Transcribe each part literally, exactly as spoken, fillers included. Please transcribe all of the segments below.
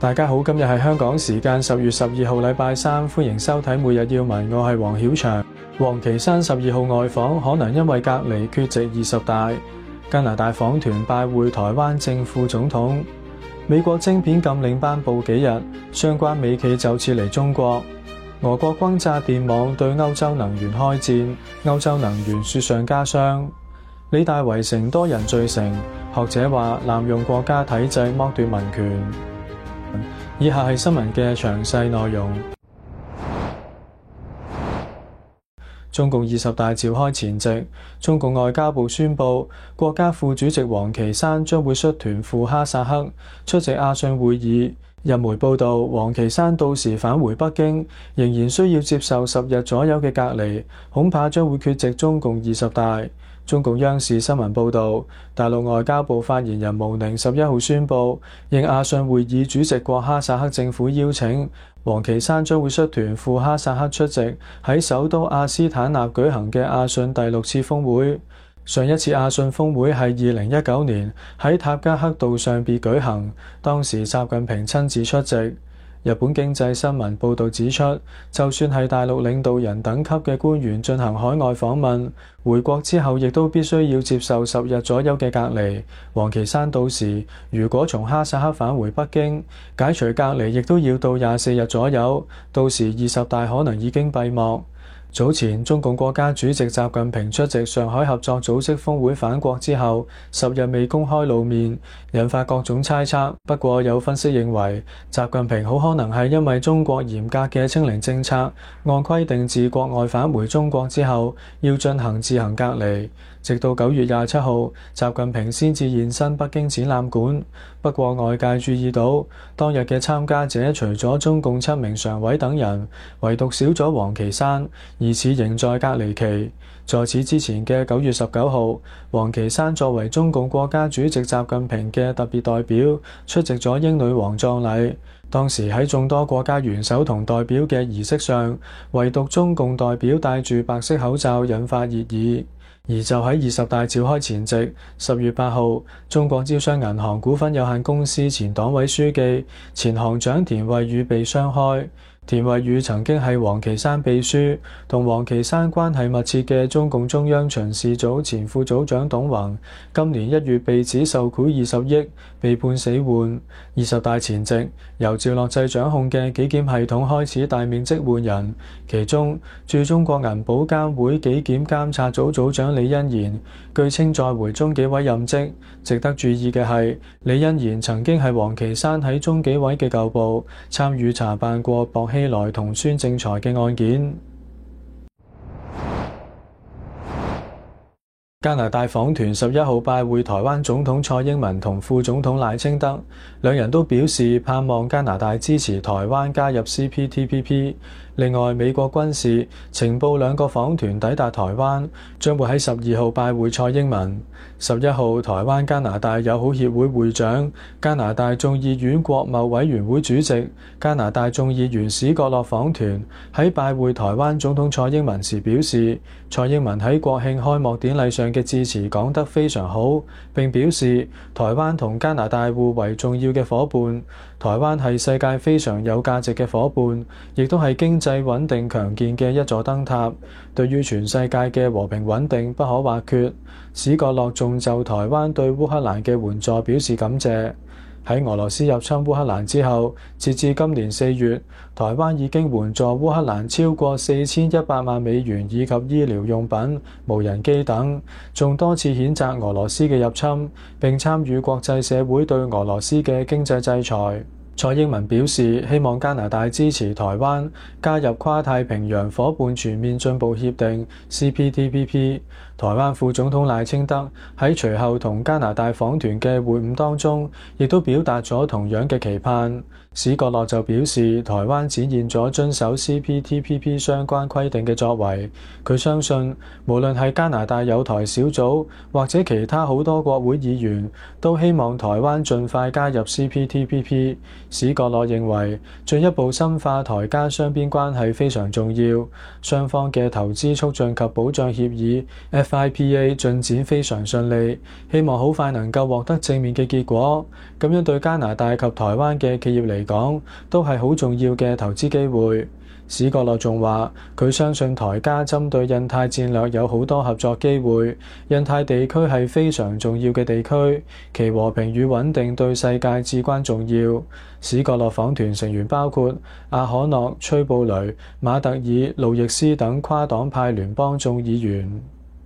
大家好，今日係香港時間十月十二號禮拜三，歡迎收睇每日要聞，我係黃曉翔。王岐山十二號外訪，可能因為隔離缺席二十大。加拿大訪團拜會台灣正副總統。美國晶片禁令頒布幾日，相關美企就撤離中國。俄國轟炸電網對歐洲能源開戰，歐洲能源雪上加霜。理大圍城多人罪成，學者話濫用國家體制剝奪民權。以下係新聞嘅詳細內容。中共二十大召開前夕，中共外交部宣布，國家副主席王岐山將會率團赴哈薩克出席亞信會議。日媒報道，王岐山到時返回北京，仍然需要接受十日左右嘅隔離，恐怕將會缺席中共二十大。中共央視新聞報導，大陸外交部發言人毛寧十一號宣布，應亞信會議主席國哈薩克政府邀請，王岐山將會率團赴哈薩克出席喺首都阿斯坦納舉行嘅亞信第六次峰會。上一次亞信峰會係二零一九年喺塔加克杜尚別舉行，當時習近平親自出席。日本經濟新聞報導指出，就算係大陸領導人等級嘅官員進行海外訪問，回國之後亦都必須要接受十日左右嘅隔離。王岐山到時如果從哈薩克返回北京，解除隔離亦都要到廿四日左右，到時二十大可能已經閉幕。早前中共國家主席習近平出席上海合作組織峰會返國之後，十日未公開露面，引發各種猜測。不過有分析認為，習近平好可能係因為中國嚴格嘅清零政策，按規定自國外返回中國之後要進行自行隔離，直到九月廿七號，習近平先至現身北京展覽館。不過外界注意到，當日嘅參加者除咗中共七名常委等人，唯獨少咗王岐山，疑似仍在隔離期。在此之前嘅九月十九號，王岐山作為中共國家主席習近平嘅特別代表，出席咗英女王葬禮。當時喺眾多國家元首同代表嘅儀式上，唯獨中共代表戴住白色口罩，引發熱議。而就喺二十大召開前夕，十月八號，中國招商銀行股份有限公司前黨委書記、前行長田惠宇被雙開。田惠宇曾經係王岐山秘書，同王岐山關係密切嘅中共中央巡視組前副組長董宏，今年一月被指受賄二十億，被判死緩。二十大前夕，由趙樂際掌控嘅紀檢系統開始大面積換人，其中駐中國銀保監會紀檢監察組組長李欣然，據稱再回中紀委任職。值得注意嘅係，李欣然曾經係王岐山喺中紀委嘅舊部，參與查辦過薄熙來同孫政才嘅案件。加拿大訪團十一號拜會台灣總統蔡英文同副總統賴清德，兩人都表示盼望加拿大支持台灣加入 C P T P P。另外，美國軍事、情報兩個訪團抵達台灣，將會喺十二號拜會蔡英文。十一號，台灣加拿大友好協會會長、加拿大眾議院國貿委員會主席、加拿大眾議員史葛洛訪團喺拜會台灣總統蔡英文時表示，蔡英文喺國慶開幕典禮上嘅致辭講得非常好，並表示台灣同加拿大互為重要嘅夥伴，台灣係世界非常有價值嘅夥伴，亦都係經濟穩定強健嘅一座燈塔，對於全世界嘅和平穩定不可或缺。史葛洛仲就台灣對烏克蘭嘅援助表示感謝。喺俄羅斯入侵烏克蘭之後，截至今年四月，台灣已經援助烏克蘭超過四千一百萬美元，以及醫療用品、無人機等，仲多次譴責俄羅斯嘅入侵，並參與國際社會對俄羅斯嘅經濟制裁。蔡英文表示，希望加拿大支持台灣加入跨太平洋夥伴全面進步協定 C P T P P。台灣副總統賴清德喺隨後同加拿大訪團嘅會晤當中，亦都表達咗同樣嘅期盼。史葛洛就表示，台灣展現咗遵守 C P T P P 相關規定嘅作為。佢相信，無論係加拿大友台小組或者其他好多國會議員，都希望台灣盡快加入 C P T P P。 史葛洛認為，進一步深化台加雙邊關係非常重要。雙方嘅投資促進及保障協議 F I P A 進展非常順利，希望好快能夠獲得正面嘅結果。咁樣對加拿大及台灣嘅企業嚟講，都係好重要嘅投資機會。史葛洛仲話，佢相信台加針對印太戰略有好多合作機會，印太地區係非常重要嘅地區，其和平與穩定對世界至關重要。史葛洛訪團成員包括阿可諾、崔布雷、馬特爾、路易斯等跨黨派聯邦眾議員。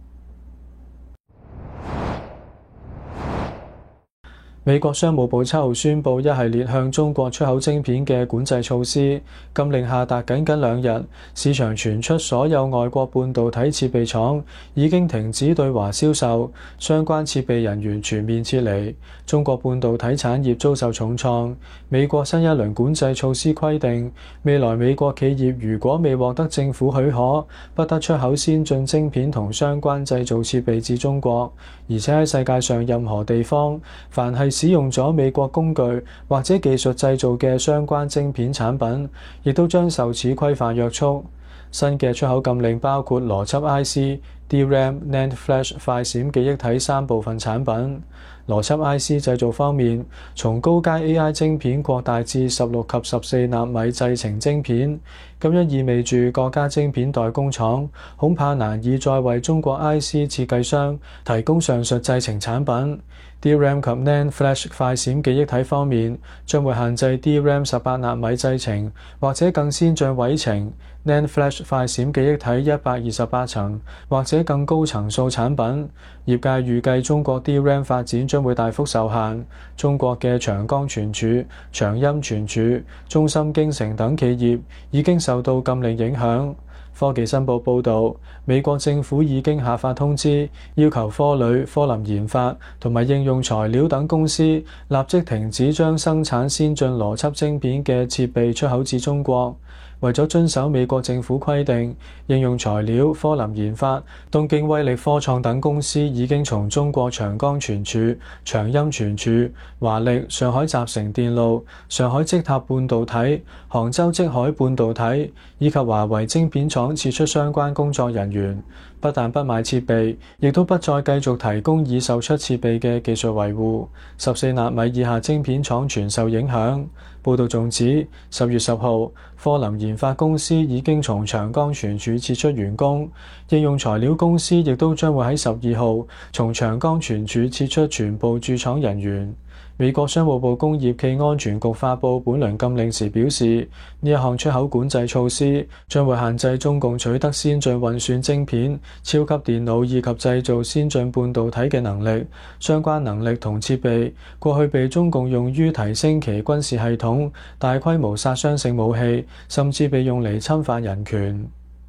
美國商務部七號宣布一系列向中國出口晶片嘅管制措施，禁令下達僅僅兩日，市場傳出所有外國半導體設備廠已經停止對華銷售，相關設備人員全面撤離，中國半導體產業遭受重創。美國新一輪管制措施規定，未來美國企業如果未獲得政府許可，不得出口先進晶片同相關製造設備至中國，而且喺世界上任何地方，凡係使用咗美國工具或者技術製造嘅相關晶片產品，亦都將受此規範約束。新嘅出口禁令包括邏輯 I C、D RAM、NAND Flash 快閃記憶體三部分產品。邏輯 I C 製造方面，從高階 A I 晶片擴大至十六及十四納米製程晶片，咁樣意味住各家晶片代工廠恐怕難以再為中國 I C 設計商提供上述製程產品。D RAM 及 NAND Flash 快閃記憶體方面，將會限制 D RAM 十八納米製程或者更先進位程， NAND Flash 快閃記憶體一百二十八層或者更高層數產品。業界預計中國 D RAM 發展將會大幅受限，中國嘅長江存儲、長鑫存儲、中芯京城等企業已經受到禁令影響。科技新報報導，美國政府已經下發通知，要求科磊、科林研發同埋應用材料等公司立即停止將生產先進邏輯晶片嘅設備出口至中國。為咗遵守美國政府規定，應用材料、科林研發、東京威力科創等公司已經從中國長江存儲、長鑫存儲、華力、上海集成電路、上海積塔半導體、杭州積海半導體以及華為晶片廠撤出相關工作人員，不但不買設備，亦都不再繼續提供已售出設備嘅技術維護。十四納米以下晶片廠全受影響。報道仲指，十月十號，科林研發公司已經從長江存儲撤出員工，應用材料公司亦都將會喺十二號從長江存儲撤出全部駐廠人員。美國商務部工業暨安全局發布本輪禁令時表示，呢一項出口管制措施將會限制中共取得先進運算晶片、超級電腦以及製造先進半導體嘅能力。相關能力同設備過去被中共用於提升其軍事系統、大規模殺傷性武器，甚至被用嚟侵犯人權。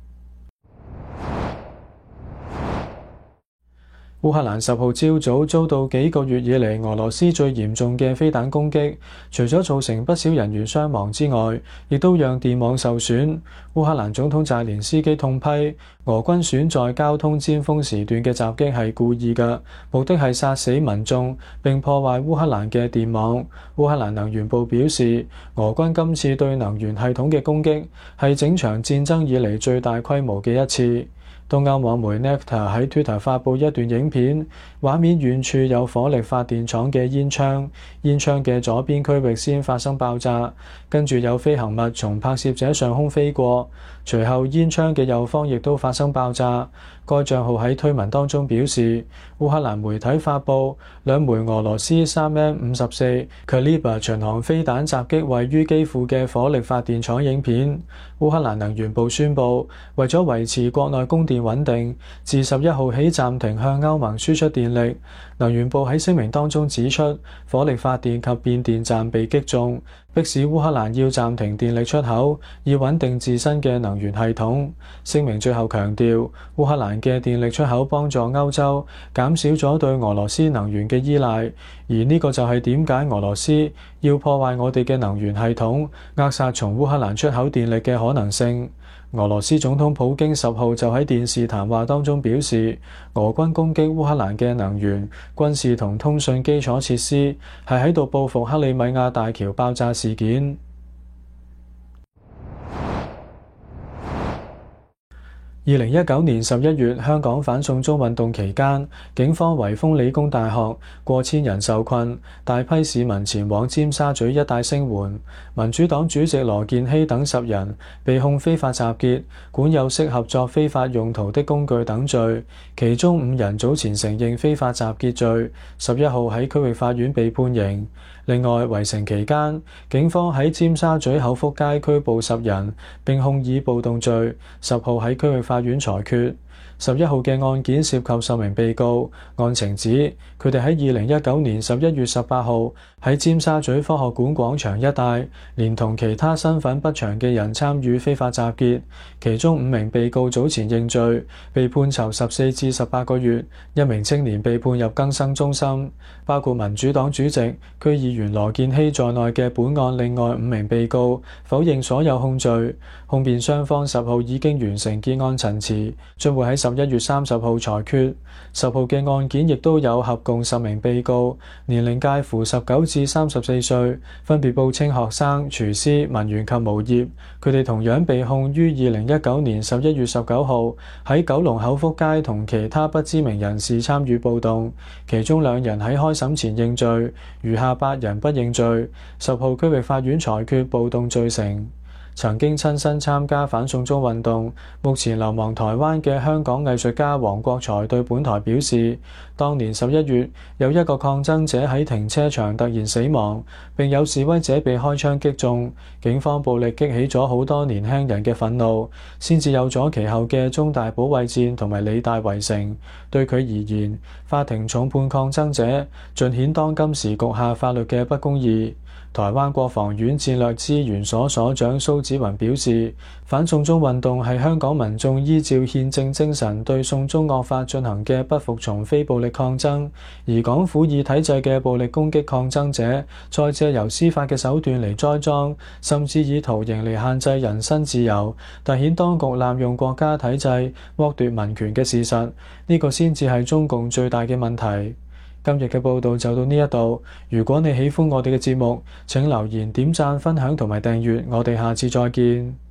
烏克蘭十號朝早遭到幾個月以嚟俄羅斯最嚴重嘅飛彈攻擊，除咗造成不少人員傷亡之外，亦都讓電網受損。烏克蘭總統澤連斯基痛批俄軍選在交通尖峰時段嘅襲擊係故意嘅，目的係殺死民眾並破壞烏克蘭嘅電網。烏克蘭能源部表示，俄軍今次對能源系統嘅攻擊係整場戰爭以嚟最大規模嘅一次。東歐網媒 Nectar 喺 Twitter 發布一段影片，畫面遠處有火力發電廠嘅煙囪，煙囪嘅左邊區域先發生爆炸，跟住有飛行物從拍攝者上空飛過，隨後煙囪嘅右方亦都發生爆炸。該帳號喺推文當中表示，烏克蘭媒體發布兩枚俄羅斯三 M 五十四 Kaliber 巡航飛彈襲擊位於基輔嘅火力發電廠影片。烏克蘭能源部宣布，為咗維持國內供電穩定，自十一號起暫停向歐盟輸出電力。能源部喺聲明當中指出，火力發電及變電站被擊中，迫使烏克蘭要暫停電力出口，以穩定自身嘅能源系統。聲明最後強調，烏克蘭嘅電力出口幫助歐洲減少咗對俄羅斯能源嘅依賴，而呢個就係點解俄羅斯要破壞我哋嘅能源系統，扼殺從烏克蘭出口電力嘅可能性。 俄羅斯總統普京十號就喺電視談話當中表示，俄軍攻擊烏克蘭嘅能源、軍事同通訊基礎設施，係喺度報復克里米亞大橋爆炸事件。二零一九年十一月，香港反送中運動期間，警方圍封理工大學，過千人受困，大批市民前往尖沙咀一帶聲援。民主黨主席羅健熙等十人被控非法集結、管有適合作非法用途的工具等罪，其中五人早前承認非法集結罪，十一號喺區域法院被判刑。另外，圍城期間，警方喺尖沙咀口福街拘捕十人，並控以暴動罪，十號喺區域法院裁決。十一號嘅案件涉及十名被告，案情指佢哋喺二零一九年十一月十八號喺尖沙咀科學館廣場一帶，連同其他身份不詳嘅人參與非法集結。其中五名被告早前認罪，被判囚十四至十八個月；一名青年被判入更生中心。包括民主黨主席、區議員羅健熙在內嘅本案另外五名被告否認所有控罪。控辯雙方十號已經完成結案陳詞，將會喺十一月三十號裁決。十號嘅案件亦都有合共十名被告，年齡介乎十九至三十四歲，分別報稱學生、廚師、文員及無業。佢哋同樣被控於二零一九年十一月十九號喺九龍口福街同其他不知名人士參與暴動，其中兩人喺開審前認罪，餘下八人不認罪。十號區域法院裁決暴動罪成。曾經親身參加反送中運動，目前流亡台灣嘅香港藝術家黃國財對本台表示，當年十一月有一個抗爭者喺停車場突然死亡，並有示威者被開槍擊中，警方暴力激起咗好多年輕人嘅憤怒，先至有咗其後嘅中大保衛戰同埋理大圍城。對佢而言，法庭重判抗爭者，盡顯當今時局下法律嘅不公義。台灣國防院戰略資源所所長蘇紫雲表示，反送中運動係香港民眾依照憲政精神對送中惡法進行嘅不服從非暴力抗爭，而港府以體制嘅暴力攻擊抗爭者，再借由司法嘅手段嚟栽贓，甚至以徒刑嚟限制人身自由，凸顯當局濫用國家體制剝奪民權嘅事實，呢個先至係中共最大嘅問題。今日嘅報道就到呢一度，如果你喜歡我哋嘅節目，請留言、點讚、分享同埋訂閱，我哋下次再見。